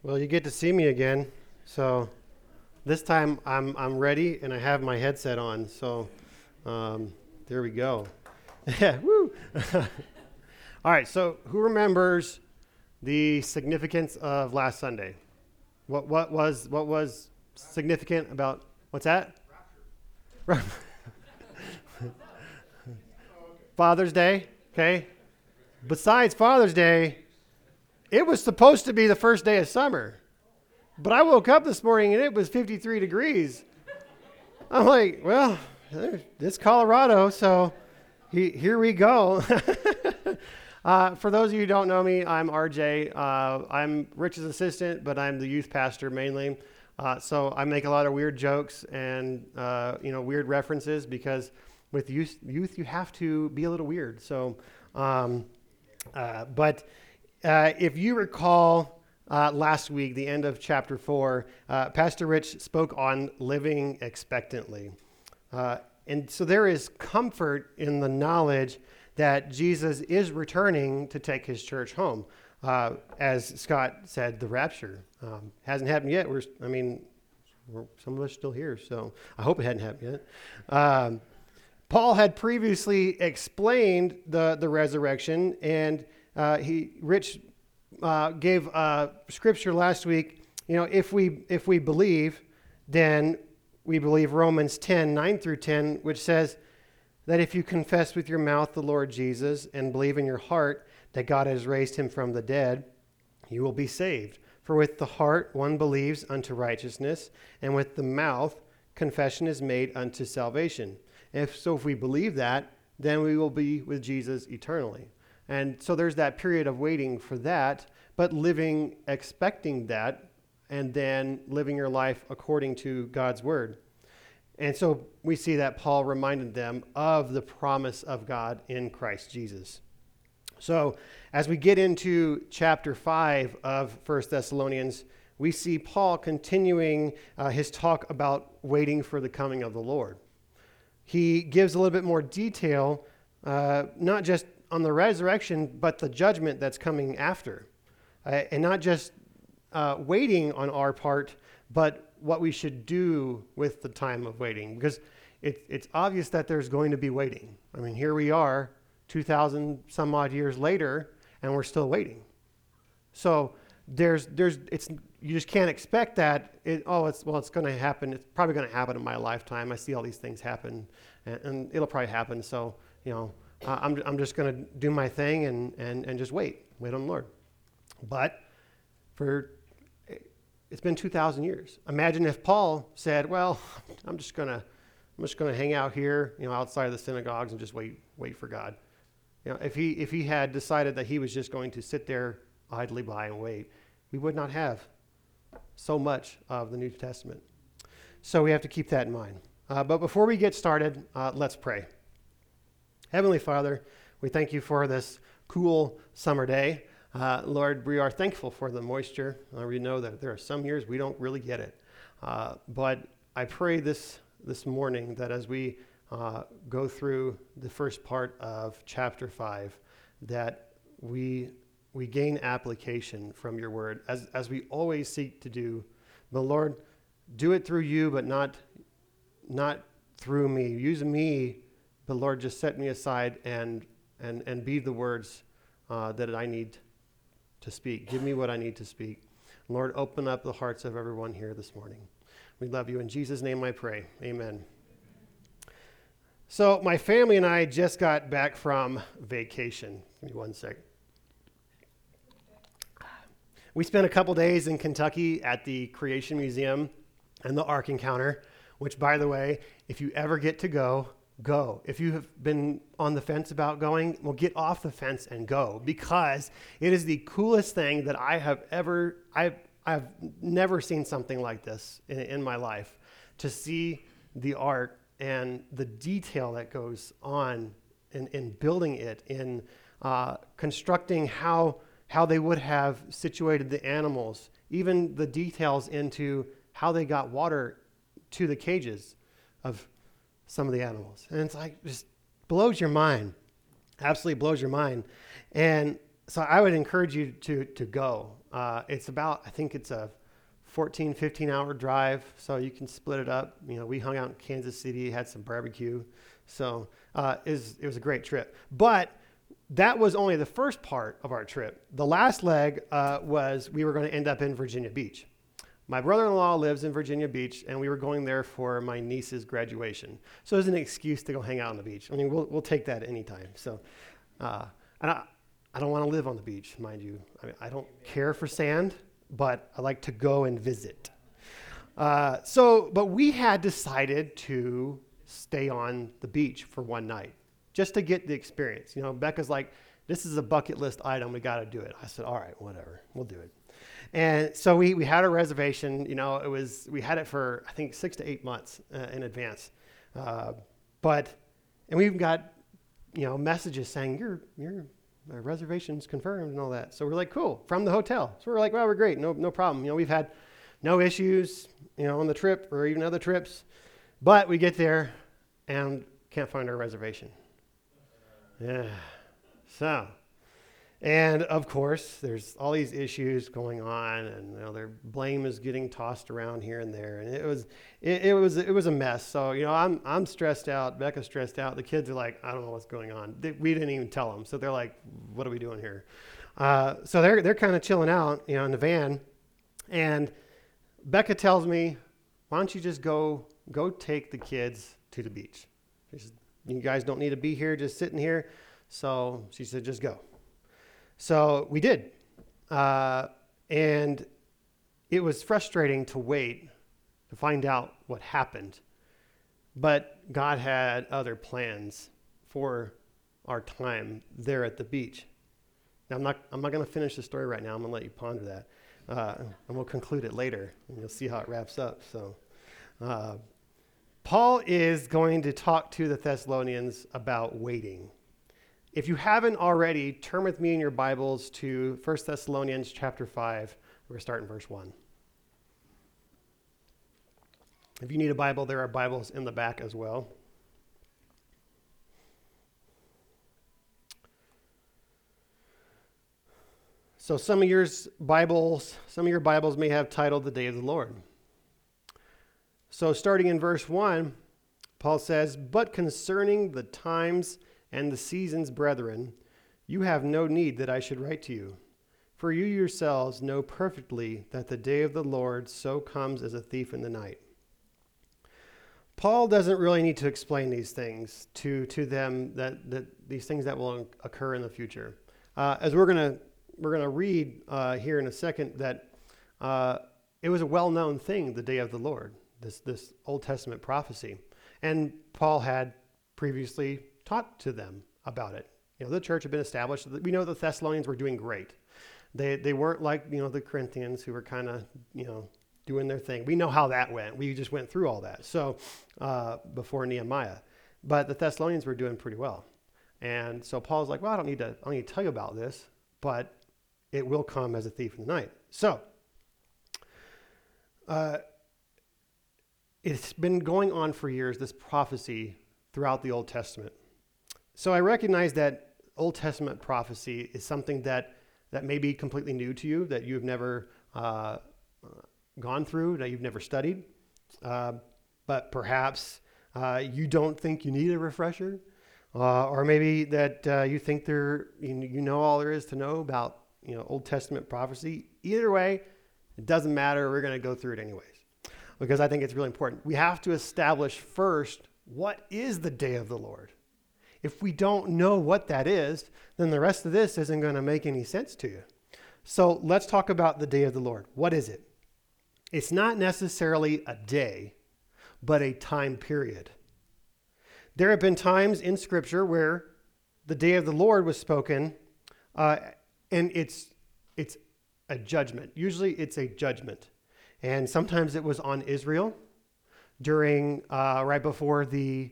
Well, you get to see me again. So this time I'm ready and I have my headset on. So there we go. Yeah, woo. All right. So who remembers the significance of last Sunday? What was significant about what's that? Father's Day. Okay. Besides Father's Day, it was supposed to be the first day of summer. But I woke up this morning and it was 53 degrees. I'm like, well, it's Colorado, so here we go. For those of you who don't know me, I'm RJ. I'm Rich's assistant, but I'm the youth pastor mainly. So I make a lot of weird jokes and weird references because with youth you have to be a little weird. So, but if you recall. Last week, the end of chapter 4, Pastor Rich spoke on living expectantly. And so there is comfort in the knowledge that Jesus is returning to take his church home. As Scott said, the rapture hasn't happened yet. Some of us are still here, so I hope it hadn't happened yet. Paul had previously explained the resurrection, and Rich gave scripture last week. If we believe, then we believe Romans 10:9-10, which says that if you confess with your mouth the Lord Jesus and believe in your heart that God has raised him from the dead, you will be saved. For with the heart one believes unto righteousness, and with the mouth confession is made unto salvation. If we believe that, then we will be with Jesus eternally. And so there's that period of waiting for that, but living, expecting that, and then living your life according to God's word. And so we see that Paul reminded them of the promise of God in Christ Jesus. So as we get into chapter 5 of 1 Thessalonians, we see Paul continuing his talk about waiting for the coming of the Lord. He gives a little bit more detail, not just on the resurrection, but the judgment that's coming after. And not just waiting on our part, but what we should do with the time of waiting. Because it's obvious that there's going to be waiting. I mean, here we are, 2,000 some odd years later, and we're still waiting. So you just can't expect that. It's going to happen. It's probably going to happen in my lifetime. I see all these things happen, and it'll probably happen. So, I'm just going to do my thing and just wait on the Lord. But it's been 2,000 years. Imagine if Paul said, "Well, I'm just going to hang out here, outside of the synagogues and just wait for God." If he had decided that he was just going to sit there idly by and wait, we would not have so much of the New Testament. So we have to keep that in mind. But before we get started, let's pray. Heavenly Father, we thank you for this cool summer day. Lord, we are thankful for the moisture. We know that there are some years we don't really get it. But I pray this morning that as we go through the first part of chapter 5, that we gain application from your word, as we always seek to do. But Lord, do it through you, but not through me. Use me. But Lord, just set me aside and be the words that I need to speak. Give me what I need to speak. Lord, open up the hearts of everyone here this morning. We love you. In Jesus' name I pray. Amen. So my family and I just got back from vacation. Give me one sec. We spent a couple days in Kentucky at the Creation Museum and the Ark Encounter, which, by the way, if you ever get to go. If you have been on the fence about going, well, get off the fence and go, because it is the coolest thing that I've never seen something like this in my life. To see the Ark and the detail that goes on in building it, in constructing how they would have situated the animals, even the details into how they got water to the cages of some of the animals. And it's like, just blows your mind. Absolutely blows your mind. And So I would encourage you to go. It's about, I think it's a 14, 15-hour drive, so you can split it up. We hung out in Kansas City, had some barbecue. So it was a great trip. But that was only the first part of our trip. The last leg was we were going to end up in Virginia Beach. My brother-in-law lives in Virginia Beach, and we were going there for my niece's graduation. So it was an excuse to go hang out on the beach. I mean, we'll take that anytime. So, and I don't want to live on the beach, mind you. I don't care for sand, but I like to go and visit. But we had decided to stay on the beach for one night just to get the experience. Becca's like, this is a bucket list item. We got to do it. I said, all right, whatever. We'll do it. And so we had a reservation. We had it for, I think, 6 to 8 months in advance. And we even got, messages saying, your reservation's confirmed and all that. So we're like, cool, from the hotel. So we're like, well, we're great. No problem. We've had no issues, on the trip or even other trips. But we get there and can't find our reservation. Yeah. So, and of course, there's all these issues going on, and their blame is getting tossed around here and there, and it was a mess. So I'm stressed out. Becca's stressed out. The kids are like, I don't know what's going on. We didn't even tell them, so they're like, what are we doing here? So they're kind of chilling out, in the van, and Becca tells me, why don't you just go take the kids to the beach? She said, you guys don't need to be here, just sitting here. So she said, just go. So we did. And it was frustrating to wait to find out what happened. But God had other plans for our time there at the beach. Now, I'm not going to finish the story right now. I'm going to let you ponder that. And we'll conclude it later, and you'll see how it wraps up. So Paul is going to talk to the Thessalonians about waiting. If you haven't already, turn with me in your Bibles to 1 Thessalonians chapter 5. We're going to start in verse 1. If you need a Bible, there are Bibles in the back as well. So some of your Bibles may have titled The Day of the Lord. So starting in verse 1, Paul says, "But concerning the times and the seasons, brethren, you have no need that I should write to you. For you yourselves know perfectly that the day of the Lord so comes as a thief in the night." Paul doesn't really need to explain these things to them, that these things that will occur in the future. As we're gonna read here in a second, that it was a well-known thing, the day of the Lord, this Old Testament prophecy, and Paul had previously taught to them about it. The church had been established. We know the Thessalonians were doing great. They weren't like, the Corinthians, who were kind of, doing their thing. We know how that went. We just went through all that. So before Nehemiah, but the Thessalonians were doing pretty well. And so Paul's like, well, I don't need to tell you about this, but it will come as a thief in the night. So it's been going on for years, this prophecy throughout the Old Testament. So I recognize that Old Testament prophecy is something that may be completely new to you, that you've never gone through, that you've never studied. But perhaps you don't think you need a refresher, or maybe that you think you know all there is to know about Old Testament prophecy. Either way, it doesn't matter. We're going to go through it anyways, because I think it's really important. We have to establish first, what is the day of the Lord? If we don't know what that is, then the rest of this isn't going to make any sense to you. So let's talk about the day of the Lord. What is it? It's not necessarily a day, but a time period. There have been times in Scripture where the day of the Lord was spoken, and it's a judgment. Usually it's a judgment. And sometimes it was on Israel during, right before the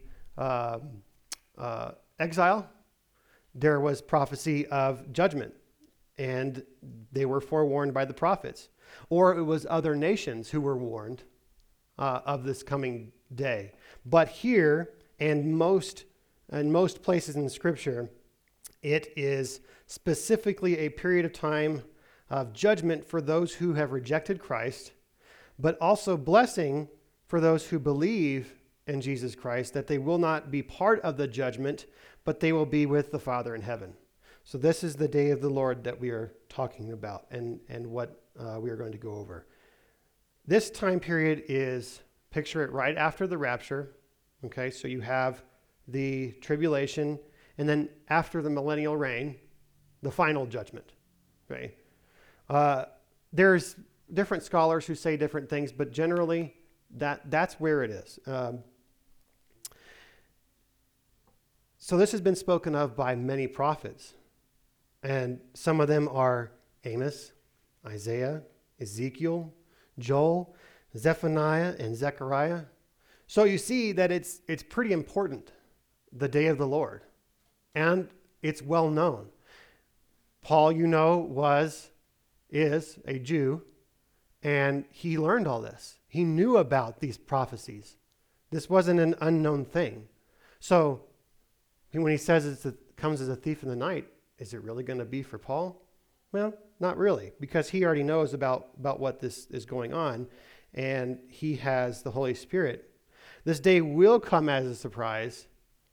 exile. There was prophecy of judgment, and they were forewarned by the prophets. Or it was other nations who were warned of this coming day. But here, and most places in Scripture, It is specifically a period of time of judgment for those who have rejected Christ, but also blessing for those who believe in Jesus Christ, that they will not be part of the judgment, but they will be with the Father in heaven. So this is the day of the Lord that we are talking about and what we are going to go over. This time period is, picture it right after the rapture. Okay, so you have the tribulation, and then after the millennial reign, the final judgment. Okay, there's different scholars who say different things, but generally that's where it is. So this has been spoken of by many prophets, and some of them are Amos, Isaiah, Ezekiel, Joel, Zephaniah, and Zechariah. So you see that it's pretty important, the day of the Lord, and it's well known. Paul, is a Jew, and he learned all this. He knew about these prophecies. This wasn't an unknown thing. So when he says it comes as a thief in the night, is it really going to be for Paul? Well, not really, because he already knows about what this is going on, and he has the Holy Spirit. This day will come as a surprise,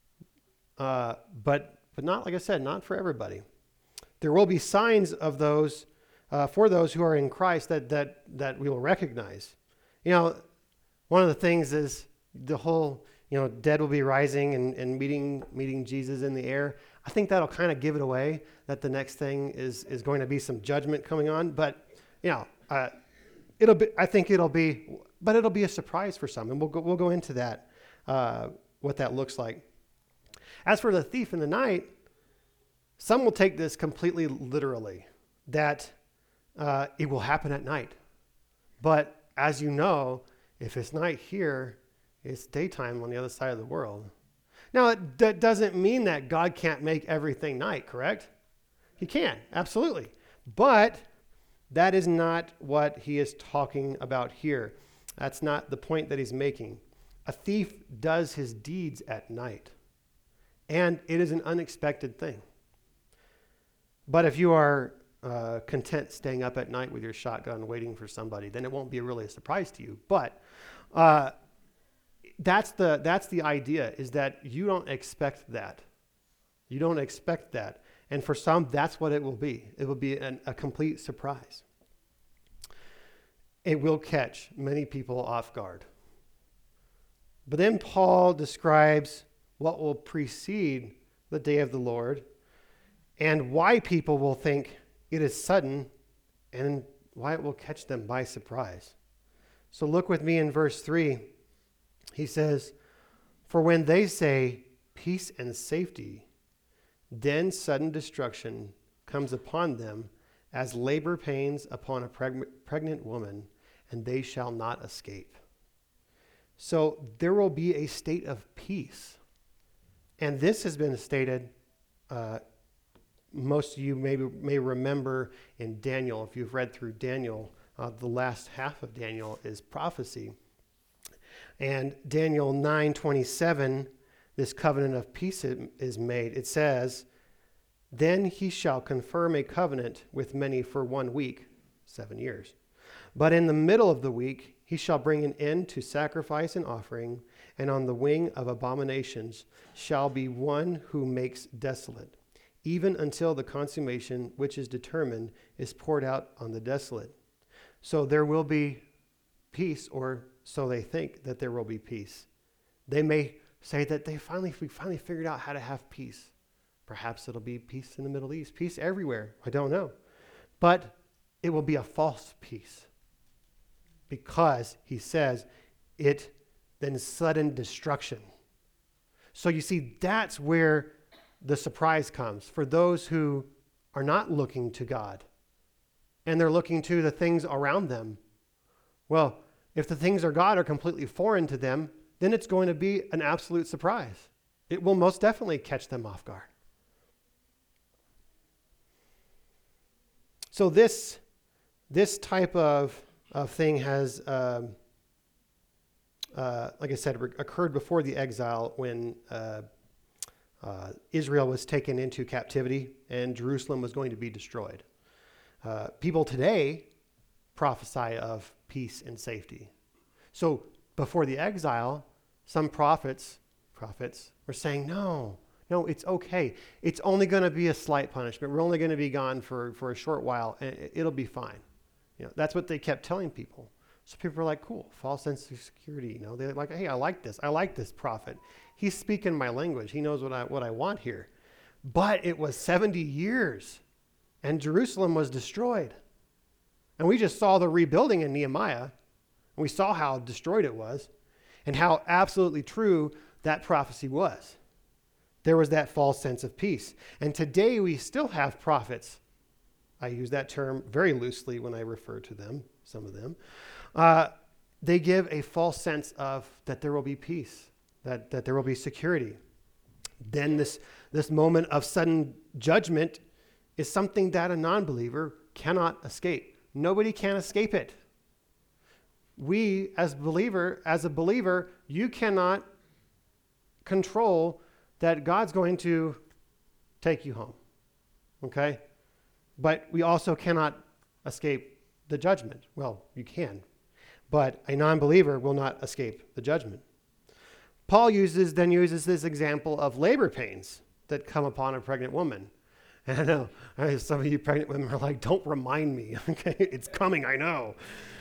but not, like I said, not for everybody. There will be signs of those for those who are in Christ that we will recognize. One of the things is the whole, dead will be rising and meeting Jesus in the air. I think that'll kind of give it away that the next thing is going to be some judgment coming on. But it'll be a surprise for some, and we'll go into that, what that looks like. As for the thief in the night, some will take this completely literally, that it will happen at night. But as you know, if it's night here, it's daytime on the other side of the world. Now, that doesn't mean that God can't make everything night, correct? He can, absolutely. But that is not what he is talking about here. That's not the point that he's making. A thief does his deeds at night, and it is an unexpected thing. But if you are content staying up at night with your shotgun waiting for somebody, then it won't be really a surprise to you. But that's the idea, is that you don't expect that. You don't expect that. And for some, that's what it will be. It will be a complete surprise. It will catch many people off guard. But then Paul describes what will precede the day of the Lord and why people will think it is sudden and why it will catch them by surprise. So look with me in verse 3. He says, "For when they say peace and safety, then sudden destruction comes upon them as labor pains upon a pregnant woman, and they shall not escape." So there will be a state of peace. And this has been stated, most of you may remember in Daniel. If you've read through Daniel, the last half of Daniel is prophecy. And Daniel 9:27, this covenant of peace is made. It says, "Then he shall confirm a covenant with many for 1 week, 7 years. But in the middle of the week, he shall bring an end to sacrifice and offering, and on the wing of abominations shall be one who makes desolate, even until the consummation which is determined is poured out on the desolate." So there will be peace, or so they think that there will be peace. They may say that we finally figured out how to have peace. Perhaps it'll be peace in the Middle East, peace everywhere. I don't know. But it will be a false peace, because he says it then sudden destruction. So you see, that's where the surprise comes for those who are not looking to God and they're looking to the things around them. Well, if the things of God are completely foreign to them, then it's going to be an absolute surprise. It will most definitely catch them off guard. So this type of thing has, like I said, occurred before the exile when Israel was taken into captivity and Jerusalem was going to be destroyed. People today prophesy of peace and safety. So before the exile, some prophets were saying, no, it's okay. It's only going to be a slight punishment. We're only going to be gone for a short while, and it'll be fine. That's what they kept telling people. So people were like, cool, false sense of security. They're like, hey, I like this prophet. He's speaking my language. He knows what I want here. But it was 70 years, and Jerusalem was destroyed. And we just saw the rebuilding in Nehemiah, and we saw how destroyed it was, and how absolutely true that prophecy was. There was that false sense of peace. And today we still have prophets. I use that term very loosely when I refer to them, some of them. They give a false sense of that there will be peace, that there will be security. Then this moment of sudden judgment is something that a non-believer cannot escape. Nobody can escape it. We, as a believer, you cannot control that God's going to take you home. Okay? But we also cannot escape the judgment. Well, you can. But a non-believer will not escape the judgment. Paul uses this example of labor pains that come upon a pregnant woman. And I know some of you pregnant women are like, don't remind me. Okay, it's coming, I know.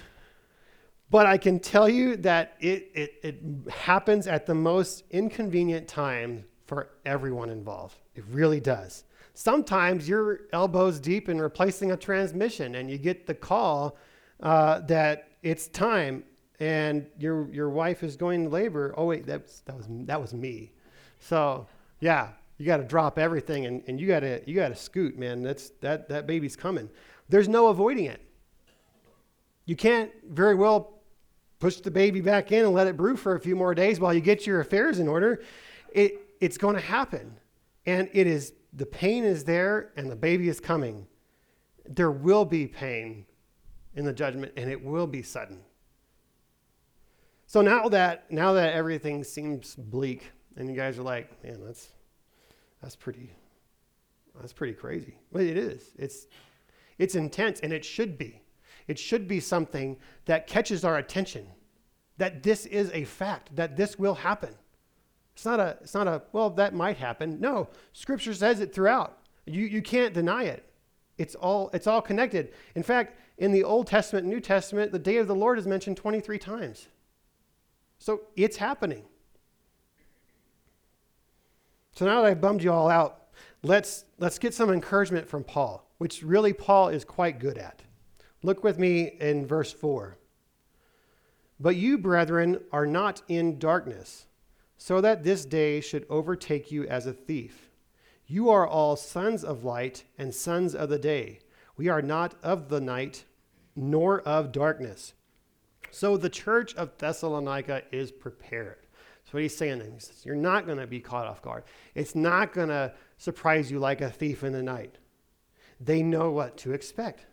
But I can tell you that it happens at the most inconvenient time for everyone involved. It really does. Sometimes you're elbows deep in replacing a transmission and you get the call that it's time and your wife is going to labor. Oh wait, that was me. So yeah, you got to drop everything and you got to scoot, man. That baby's coming. There's no avoiding it. You can't very well push the baby back in and let it brew for a few more days while you get your affairs in order. It's going to happen. And the pain is there and the baby is coming. There will be pain in the judgment and it will be sudden. So now that everything seems bleak and you guys are like, man, that's pretty crazy. Well, it is. It's intense and it should be. It should be something that catches our attention, that this is a fact, that this will happen. It's not a well, that might happen. No, Scripture says it throughout. You can't deny it. It's all connected. In fact, in the Old Testament and New Testament, the day of the Lord is mentioned 23 times. So it's happening. So now that I've bummed you all out, let's get some encouragement from Paul, which really Paul is quite good at. Look with me in verse 4. But you, brethren, are not in darkness, so that this day should overtake you as a thief. You are all sons of light and sons of the day. We are not of the night, nor of darkness. So the church of Thessalonica is prepared. That's what he's saying. He says, you're not going to be caught off guard. It's not going to surprise you like a thief in the night. They know what to expect.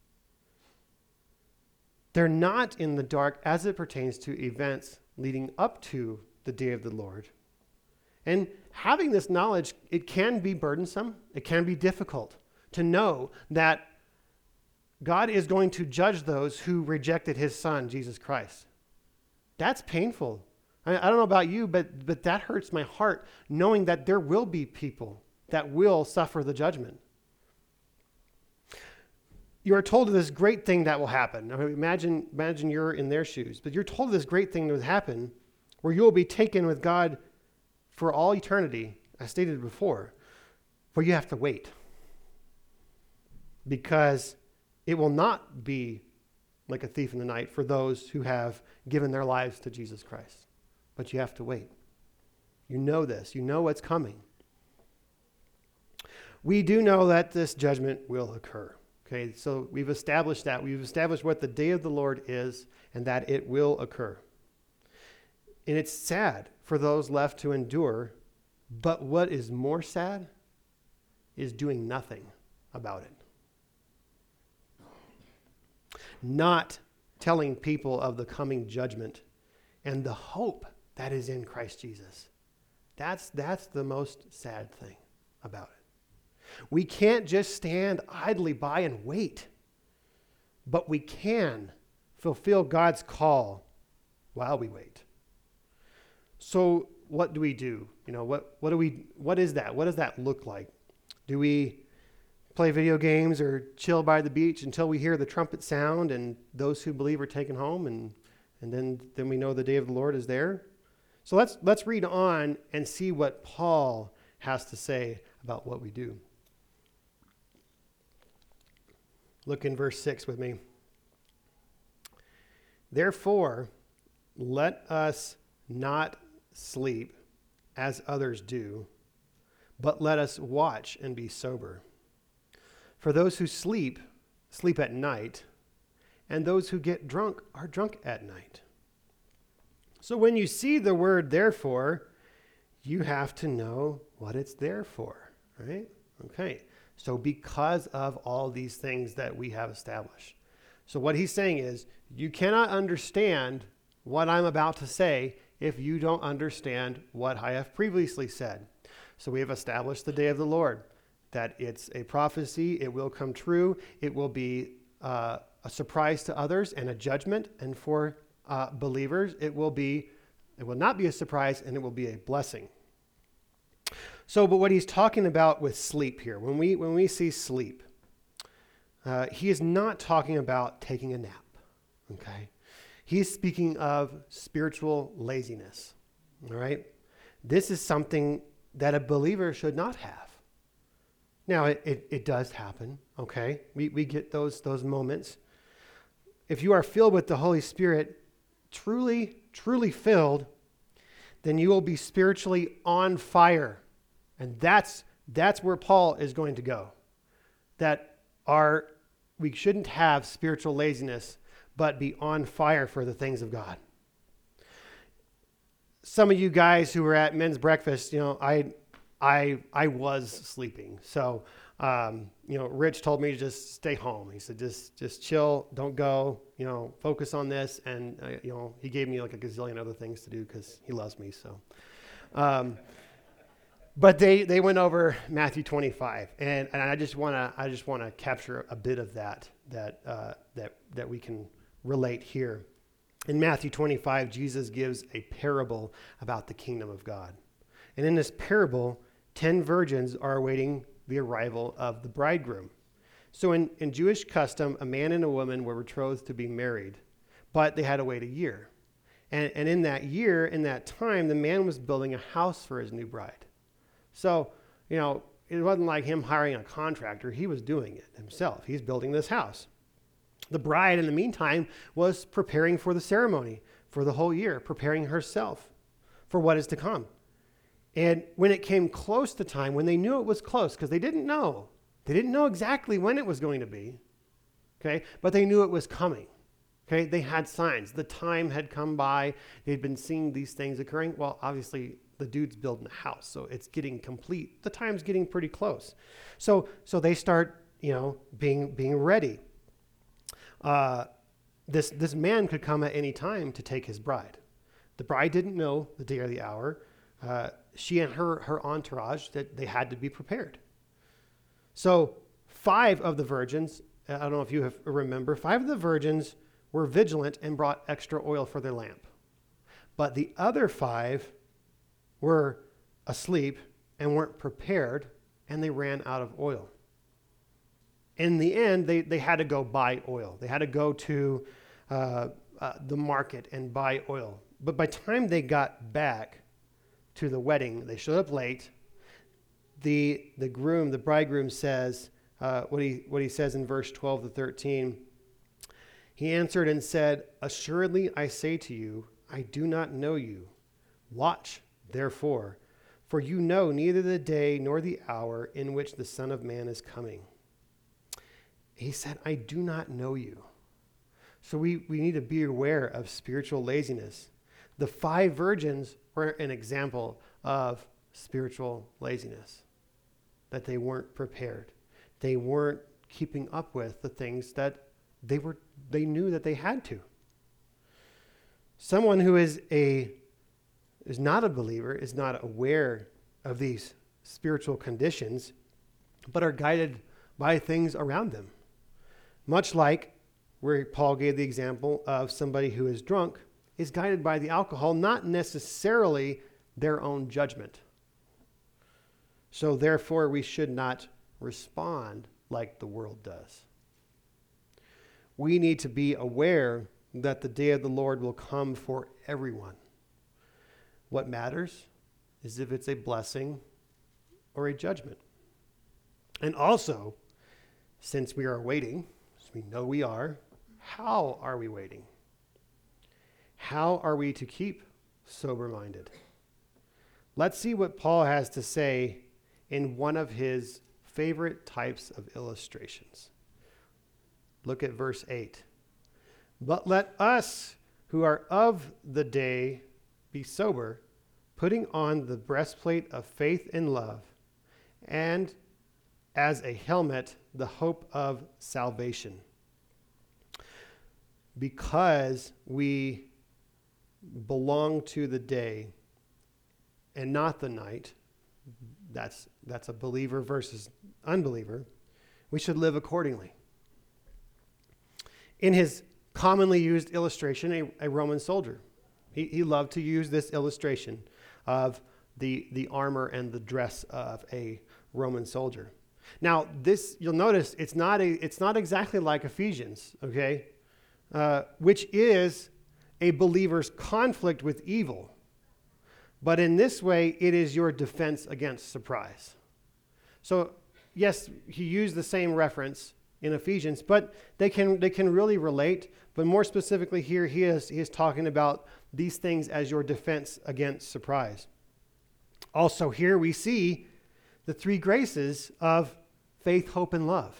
They're not in the dark as it pertains to events leading up to the day of the Lord. And having this knowledge, it can be burdensome. It can be difficult to know that God is going to judge those who rejected his son, Jesus Christ. That's painful. I don't know about you, but that hurts my heart, knowing that there will be people that will suffer the judgment. You are told of this great thing that will happen. I mean, imagine you're in their shoes, but you're told this great thing that will happen where you will be taken with God for all eternity, as stated before, where you have to wait. Because it will not be like a thief in the night for those who have given their lives to Jesus Christ. But you have to wait. You know this. You know what's coming. We do know that this judgment will occur. Okay, so we've established that. We've established what the day of the Lord is and that it will occur. And it's sad for those left to endure, but what is more sad is doing nothing about it. Not telling people of the coming judgment and the hope that is in Christ Jesus. That's the most sad thing about it. We can't just stand idly by and wait, but we can fulfill God's call while we wait. So what do we do? What is that? What does that look like? Do we play video games or chill by the beach until we hear the trumpet sound and those who believe are taken home, and then we know the day of the Lord is there? So let's read on and see what Paul has to say about what we do. Look in verse 6 with me. Therefore, let us not sleep as others do, but let us watch and be sober. For those who sleep at night, and those who get drunk are drunk at night. So when you see the word therefore, you have to know what it's there for, right? Okay. So because of all these things that we have established. So what he's saying is, you cannot understand what I'm about to say if you don't understand what I have previously said. So we have established the day of the Lord, that it's a prophecy, it will come true, it will be a surprise to others and a judgment, and for believers, it will not be a surprise, and it will be a blessing. So, but what he's talking about with sleep here, when we see sleep, he is not talking about taking a nap, okay? He's speaking of spiritual laziness, all right? This is something that a believer should not have. Now, it does happen, okay? We get those moments. If you are filled with the Holy Spirit, truly filled, then you will be spiritually on fire. And that's where Paul is going to go. We shouldn't have spiritual laziness, but be on fire for the things of God. Some of you guys who were at men's breakfast, I was sleeping. So, Rich told me to just stay home. He said, just chill, don't go, focus on this. And, he gave me like a gazillion other things to do because he loves me. So, but they went over Matthew 25, and I just want to capture a bit of that we can relate here. In Matthew 25, Jesus gives a parable about the kingdom of God. And in this parable, 10 virgins are awaiting the arrival of the bridegroom. So in Jewish custom, a man and a woman were betrothed to be married, but they had to wait a year. And in that year, in that time, the man was building a house for his new bride. So, it wasn't like him hiring a contractor. He was doing it himself. He's building this house. The bride, in the meantime, was preparing for the ceremony for the whole year, preparing herself for what is to come. And when it came close to time, when they knew it was close, because they didn't know exactly when it was going to be, okay, but they knew it was coming, okay? They had signs. The time had come by. They'd been seeing these things occurring. Well, obviously, the dude's building a house, so it's getting complete. The time's getting pretty close. So they start, being ready. This man could come at any time to take his bride. The bride didn't know the day or the hour. She and her entourage, that they had to be prepared. So 5 of the virgins, I don't know if you remember, 5 of the virgins were vigilant and brought extra oil for their lamp. But the other 5 were asleep and weren't prepared, and they ran out of oil. In the end, they had to go buy oil. They had to go to the market and buy oil. But by the time they got back to the wedding, they showed up late. The bridegroom says, what he says in verse 12 to 13, he answered and said, "Assuredly I say to you, I do not know you. Watch, therefore, for you know neither the day nor the hour in which the Son of Man is coming." He said, "I do not know you." So we need to be aware of spiritual laziness. The 5 virgins were an example of spiritual laziness, that they weren't prepared. They weren't keeping up with the things that they knew that they had to. Someone who is a is not a believer is not aware of these spiritual conditions, but are guided by things around them. Much like where Paul gave the example of somebody who is drunk is guided by the alcohol, not necessarily their own judgment. So therefore, we should not respond like the world does. We need to be aware that the day of the Lord will come for everyone. What matters is if it's a blessing or a judgment. And also, since we are waiting, as we know we are, how are we waiting? How are we to keep sober-minded? Let's see what Paul has to say in one of his favorite types of illustrations. Look at verse 8. But let us who are of the day be sober, putting on the breastplate of faith and love, and as a helmet, the hope of salvation. Because we belong to the day and not the night, that's a believer versus unbeliever, we should live accordingly. In his commonly used illustration, a Roman soldier, he loved to use this illustration of the armor and the dress of a Roman soldier. Now, this, you'll notice, it's not exactly like Ephesians, okay? Which is a believer's conflict with evil. But in this way, it is your defense against surprise. So, yes, he used the same reference in Ephesians, but they can really relate. But more specifically here, he is talking about these things as your defense against surprise. Also here we see the three graces of faith, hope, and love.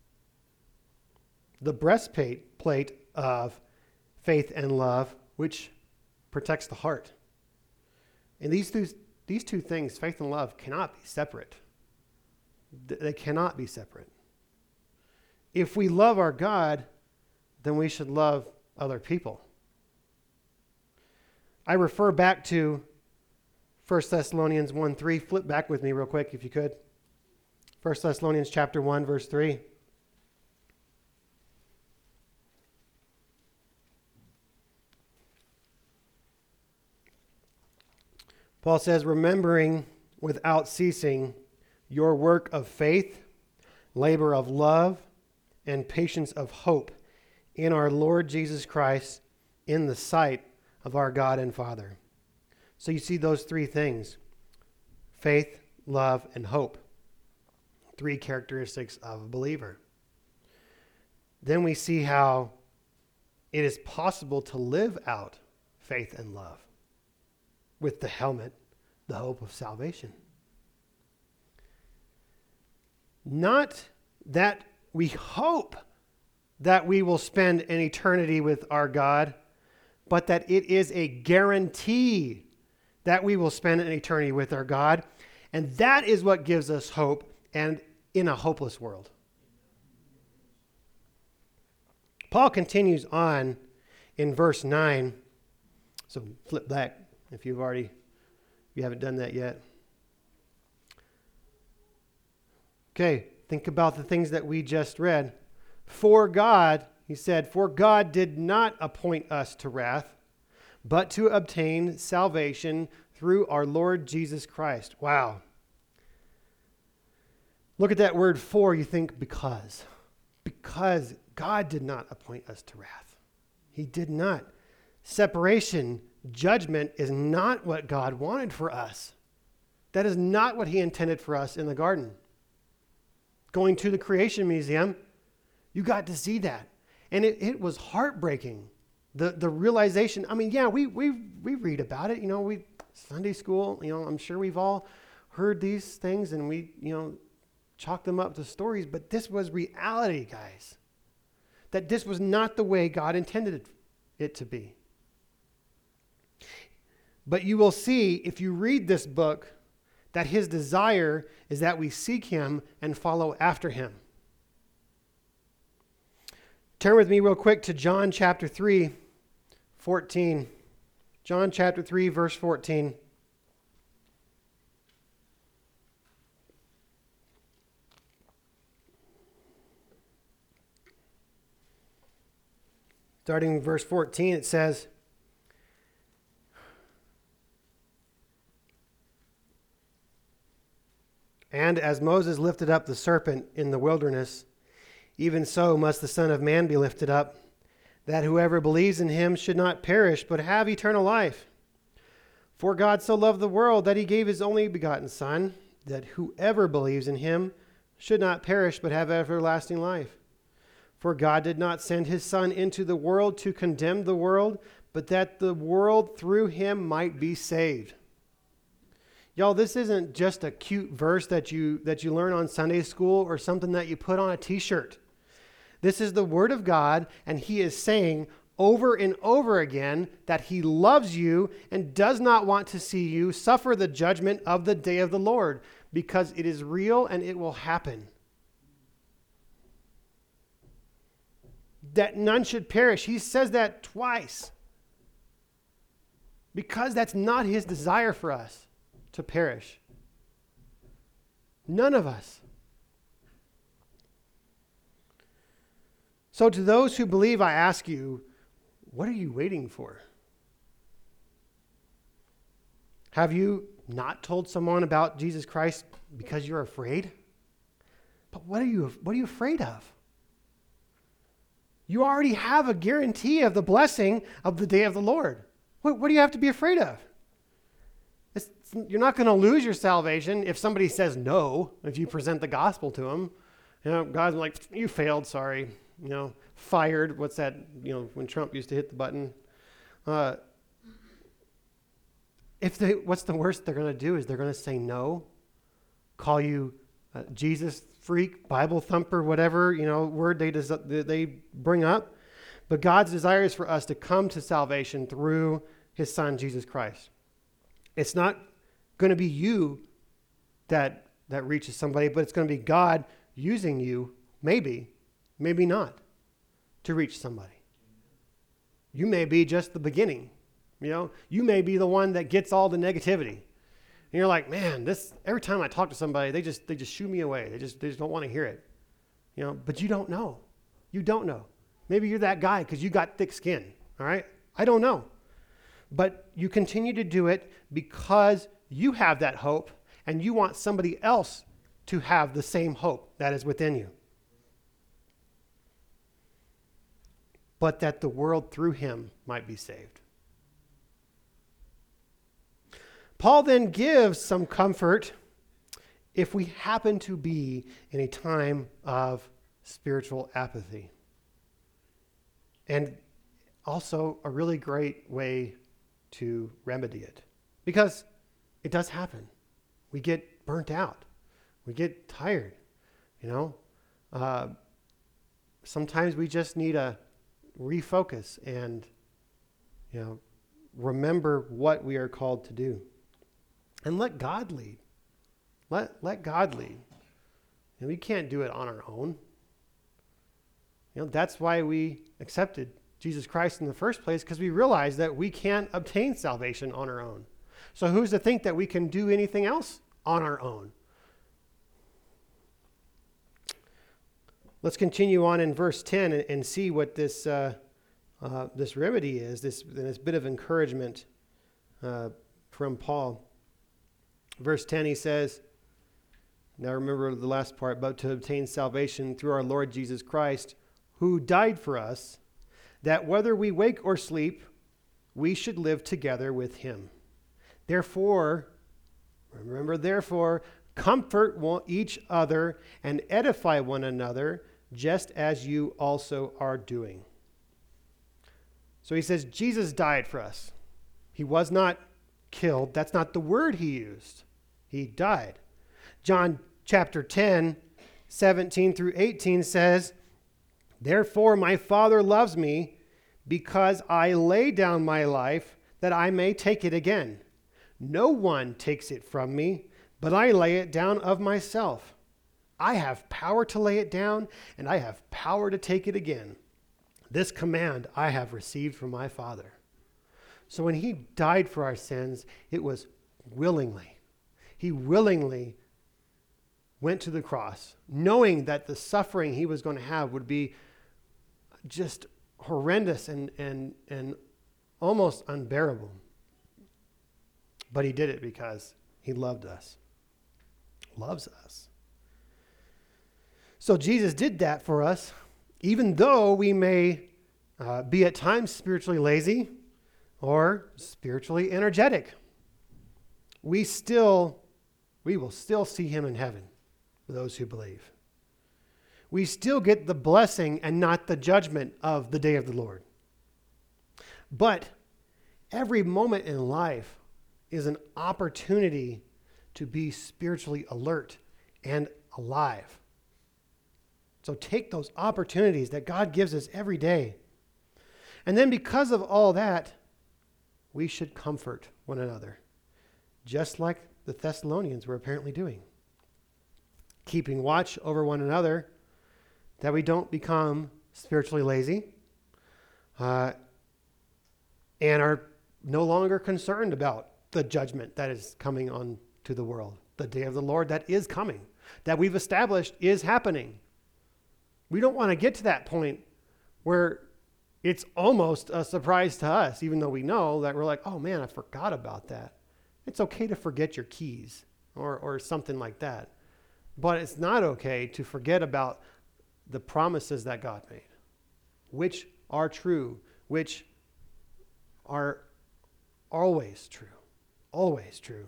The breastplate of faith and love, which protects the heart. And these two things, faith and love, cannot be separate. They cannot be separate. If we love our God, then we should love other people. I refer back to 1 Thessalonians 1:3. Flip back with me real quick if you could. 1 Thessalonians chapter 1, verse 3. Paul says, remembering without ceasing your work of faith, labor of love, and patience of hope in our Lord Jesus Christ in the sight of our God and Father. So you see those three things: faith, love, and hope. Three characteristics of a believer. Then we see how it is possible to live out faith and love with the helmet, the hope of salvation. Not that we hope that we will spend an eternity with our God, but that it is a guarantee that we will spend an eternity with our God. And that is what gives us hope and in a hopeless world. Paul continues on in verse 9. So flip back if you haven't done that yet. Okay, think about the things that we just read. For God, he said, for God did not appoint us to wrath, but to obtain salvation through our Lord Jesus Christ. Wow. Look at that word for, you think because. Because God did not appoint us to wrath. He did not. Separation, judgment is not what God wanted for us. That is not what he intended for us in the garden. Going to the Creation Museum, you got to see that. And it was heartbreaking. The realization, I mean, yeah, we read about it, we Sunday school, I'm sure we've all heard these things and we, chalk them up to stories, but this was reality, guys. That this was not the way God intended it to be. But you will see, if you read this book, that his desire is that we seek him and follow after him. Turn with me real quick to John chapter 3, 14. John chapter 3, verse 14. Starting in verse 14, it says, "And as Moses lifted up the serpent in the wilderness, even so must the Son of Man be lifted up, that whoever believes in him should not perish, but have eternal life. For God so loved the world that he gave his only begotten Son, that whoever believes in him should not perish, but have everlasting life. For God did not send his Son into the world to condemn the world, but that the world through him might be saved." Y'all, this isn't just a cute verse that you learn on Sunday school or something that you put on a t-shirt. This is the Word of God, and he is saying over and over again that he loves you and does not want to see you suffer the judgment of the day of the Lord, because it is real and it will happen. That none should perish. He says that twice. Because that's not his desire for us to perish. None of us. So to those who believe, I ask you, what are you waiting for? Have you not told someone about Jesus Christ because you're afraid? But what are you afraid of? You already have a guarantee of the blessing of the day of the Lord. What do you have to be afraid of? You're not going to lose your salvation if somebody says no, if you present the gospel to them. God's like, you failed, sorry. Fired. What's that, when Trump used to hit the button? What's the worst they're going to do is they're going to say no, call you Jesus freak, Bible thumper, whatever, word they bring up. But God's desire is for us to come to salvation through his Son, Jesus Christ. It's not going to be you that reaches somebody, but it's going to be God using you, maybe not, to reach somebody. You may be just the beginning. You may be the one that gets all the negativity. And you're like, man, every time I talk to somebody, they just shoo me away. They just don't want to hear it. But you don't know. You don't know. Maybe you're that guy because you got thick skin. All right? I don't know. But you continue to do it because you have that hope and you want somebody else to have the same hope that is within you. But that the world through him might be saved. Paul then gives some comfort if we happen to be in a time of spiritual apathy. And also a really great way to remedy it. Because it does happen. We get burnt out. We get tired. Sometimes we just need to refocus and, remember what we are called to do. And let God lead. Let God lead. And we can't do it on our own. That's why we accepted Jesus Christ in the first place, because we realized that we can't obtain salvation on our own. So who's to think that we can do anything else on our own? Let's continue on in verse 10 and see what this remedy is, this bit of encouragement from Paul. Verse 10, he says, now remember the last part, but to obtain salvation through our Lord Jesus Christ, who died for us, that whether we wake or sleep, we should live together with him. Therefore, comfort each other and edify one another, just as you also are doing. So he says, Jesus died for us. He was not killed. That's not the word he used. He died. John chapter 10, 17 through 18 says, therefore my Father loves me because I lay down my life that I may take it again. No one takes it from me, but I lay it down of myself. I have power to lay it down, and I have power to take it again. This command I have received from my Father. So when he died for our sins, it was willingly. He willingly went to the cross, knowing that the suffering he was going to have would be just horrendous and almost unbearable. But he did it because he loved us, loves us. So Jesus did that for us, even though we may be at times spiritually lazy or spiritually energetic. We will still see him in heaven for those who believe. We still get the blessing and not the judgment of the day of the Lord. But every moment in life is an opportunity to be spiritually alert and alive. So take those opportunities that God gives us every day. And then because of all that, we should comfort one another, just like the Thessalonians were apparently doing. Keeping watch over one another, that we don't become spiritually lazy, and are no longer concerned about the judgment that is coming on to the world, the day of the Lord that is coming, that we've established is happening. We don't want to get to that point where it's almost a surprise to us, even though we know that we're like, oh man, I forgot about that. It's okay to forget your keys or something like that. But it's not okay to forget about the promises that God made, which are true, which are always true, always true.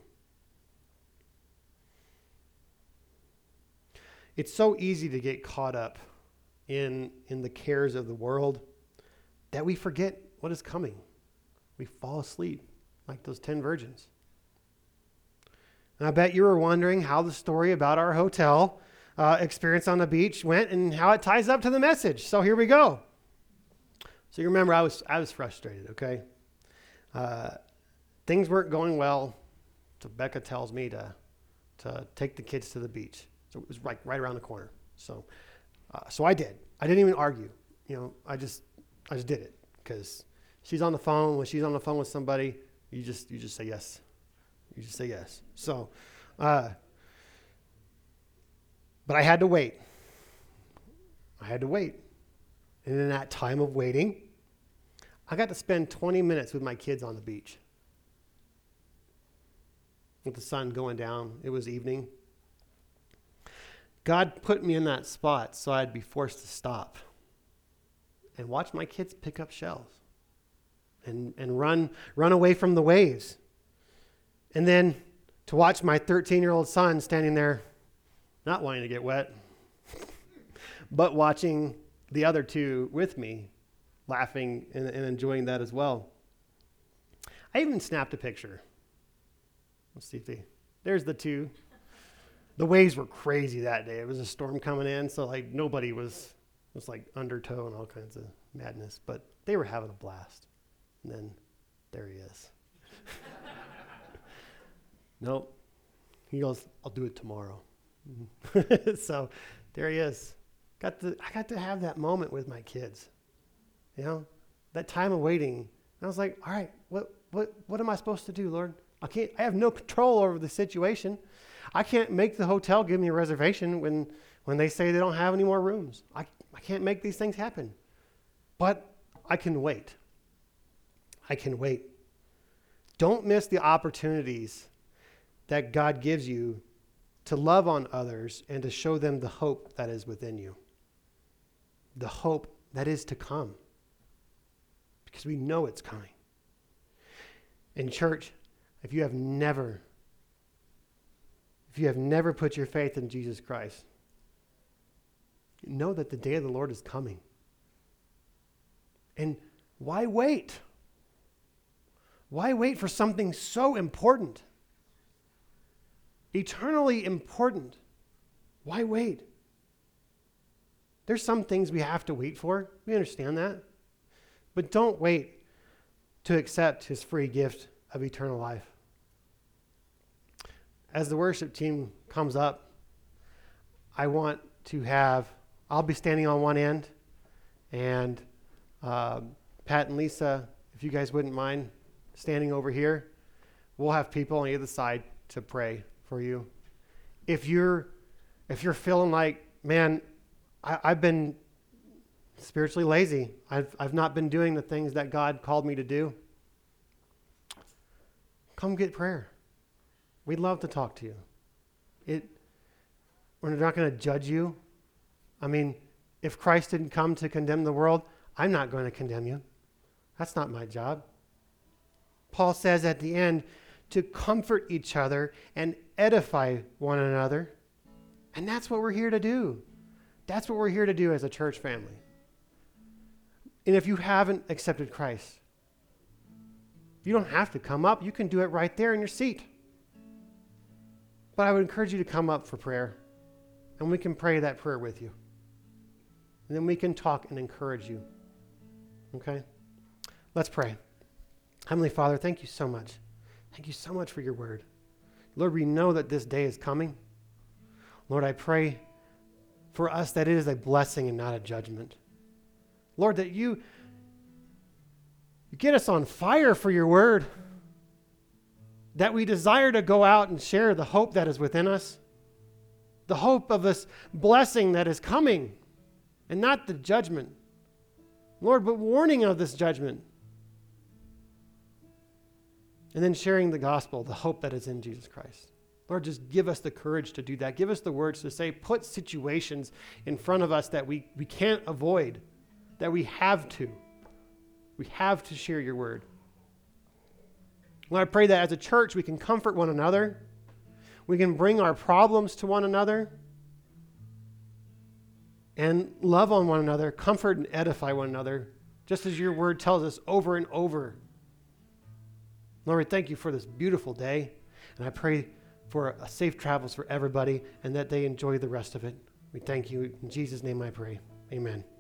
It's so easy to get caught up in the cares of the world that we forget what is coming. We fall asleep like those 10 virgins. And I bet you were wondering how the story about our hotel experience on the beach went and how it ties up to the message. So here we go. So you remember I was frustrated, okay? Things weren't going well. So Becca tells me to take the kids to the beach. So it was right around the corner. So I did. I didn't even argue. I just did it because she's on the phone. When she's on the phone with somebody, you just say yes. You just say yes. So, but I had to wait. And in that time of waiting, I got to spend 20 minutes with my kids on the beach. With the sun going down, it was evening. God put me in that spot so I'd be forced to stop and watch my kids pick up shells and run away from the waves. And then to watch my 13-year-old son standing there, not wanting to get wet, but watching the other two with me, laughing and enjoying that as well. I even snapped a picture. Let's see if there's the two. The waves were crazy that day. It was a storm coming in, so like nobody was like undertow and all kinds of madness, but they were having a blast. And then there he is. Nope. He goes, I'll do it tomorrow. So there he is. I got to have that moment with my kids. That time of waiting. And I was like, all right, what am I supposed to do, Lord? I have no control over the situation. I can't make the hotel give me a reservation when they say they don't have any more rooms. I can't make these things happen. But I can wait. Don't miss the opportunities that God gives you to love on others and to show them the hope that is within you. The hope that is to come. Because we know it's coming. In church, if you have never put your faith in Jesus Christ, know that the day of the Lord is coming. And why wait? Why wait for something so important? Eternally important. Why wait? There's some things we have to wait for. We understand that. But don't wait to accept his free gift of eternal life. As the worship team comes up, I'll be standing on one end, and Pat and Lisa, if you guys wouldn't mind standing over here. We'll have people on either side to pray for you. If you're feeling like, man, I've been spiritually lazy. I've not been doing the things that God called me to do. Come get prayer. We'd love to talk to you. We're not going to judge you. I mean, if Christ didn't come to condemn the world, I'm not going to condemn you. That's not my job. Paul says at the end to comfort each other and edify one another. And that's what we're here to do. That's what we're here to do as a church family. And if you haven't accepted Christ, you don't have to come up. You can do it right there in your seat. But I would encourage you to come up for prayer, and we can pray that prayer with you. And then we can talk and encourage you. Okay? Let's pray. Heavenly Father, thank you so much. Thank you so much for your word. Lord, we know that this day is coming. Lord, I pray for us that it is a blessing and not a judgment. Lord, that you get us on fire for your word, that we desire to go out and share the hope that is within us, the hope of this blessing that is coming, and not the judgment. Lord, but warning of this judgment. And then sharing the gospel, the hope that is in Jesus Christ. Lord, just give us the courage to do that. Give us the words to say, put situations in front of us that we can't avoid, that we have to. We have to share your word. Lord, I pray that as a church we can comfort one another. We can bring our problems to one another and love on one another, comfort and edify one another, just as your word tells us over and over. Lord, we thank you for this beautiful day, and I pray for a safe travels for everybody and that they enjoy the rest of it. We thank you. In Jesus' name I pray. Amen.